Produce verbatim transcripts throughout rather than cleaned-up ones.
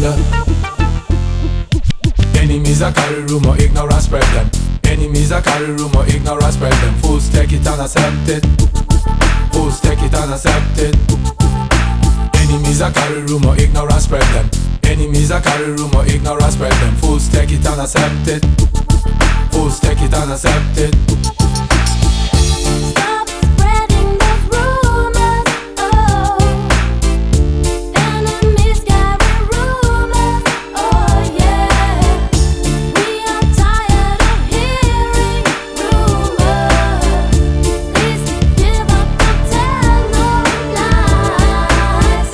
surrender. Enemies a carry rumor, ignorance spread them. Enemies a carry rumor, ignorance spread them. Fools take it and accept it. Fools take it and accept it. Enemies a carry rumor, ignorance spread them. Enemies a carry rumor, ignorance spread them. Fools take it and accept it. Fools take it and accept it. Stop spreading those rumors, oh. Enemies carry rumors, oh yeah. We are tired of hearing rumors. Please give up and tell no lies.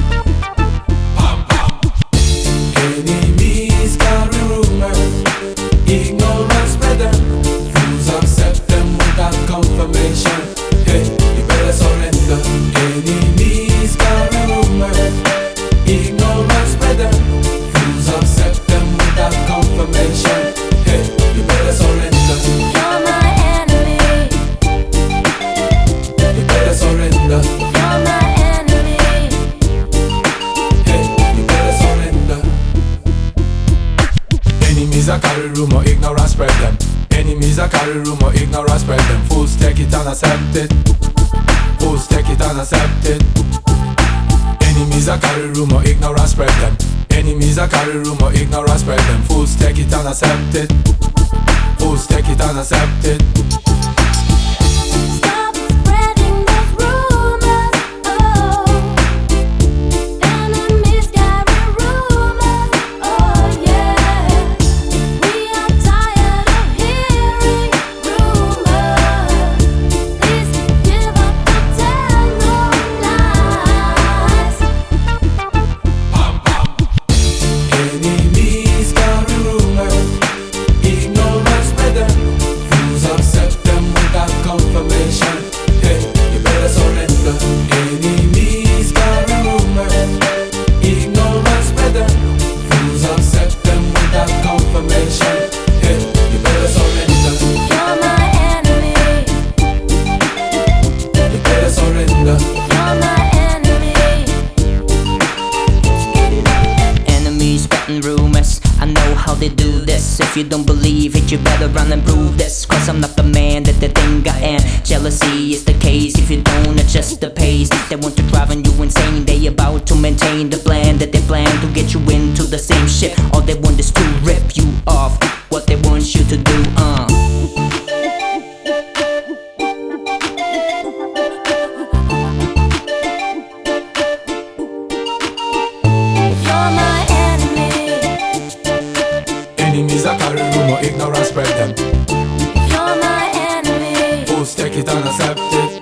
Enemies carry rumors, ignorance spread them. Fools accept them without confirmation. Hey, you better surrender. Enemies carry rumors, ignorance spread them. Fools accept them without confirmation. Hey, you better surrender. You're my enemy. You better surrender. You're my enemy. Hey, you better surrender. Enemies a carry rumor, ignorance spread them. Enemies a carry rumor, ignorance spread them. Fools take it and accept it. Fools take it and accept it. Enemies a carry rumor, ignorance spread them. Enemies a carry rumor, ignorance spread them. Fools take it and accept it. Fools take it and accept it. Stop spreading those rumors, oh. Enemies carry rumors, oh yeah. We are tired of hearing rumors. Please give up and tell no lies. Enemies carry rumors, ignorance spread them. Fools accept them without confirmation. Hey, you better surrender. Enemies carry rumors, ignorance spread them. Fools accept them without confirmation. Hey, you better surrender. You're my enemy. You better surrender. You're my enemy. Enemies spreading rumors, I know how they do this. If you don't believe it, you better run and prove this. Cause I'm not the man that they think I am. Jealousy is the case if you don't adjust the pace. They want to driving you insane. They about to maintain the plan that they plan to get you into the same shit. All they want is to rip you off. What they want you to do, uh You're my enemy. Enemies a carry rumor, ignorance spread them. You're my enemy. Fools take it and accept it.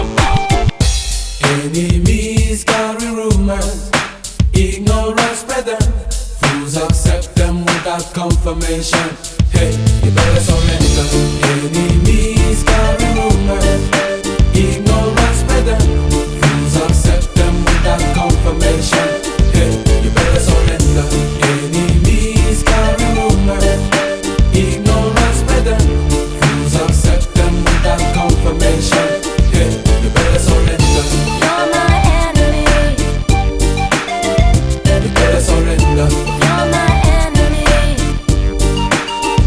Enemies carry rumors, ignorance spread them. Fools accept them without confirmation. Hey, you better surrender. Enemies carry rumors, ignorance spread them. Fools accept them without confirmation. Hey, you better surrender. Enemies carry rumors, ignorance spread them. Fools accept them without confirmation. Hey, you better surrender. You're my enemy. You better surrender. You're my enemy.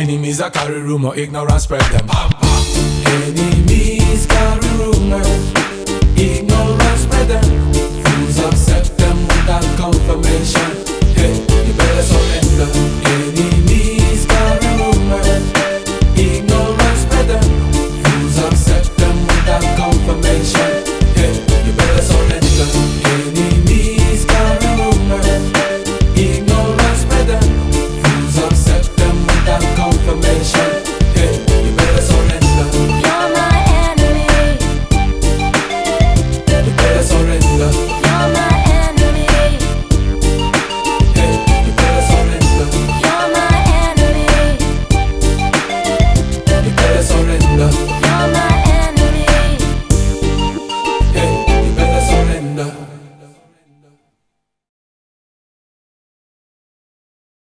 Enemies are carry rumor, ignorance spread them. Enemies carry rumor, ignorance spread them. Fools accept them without confirmation.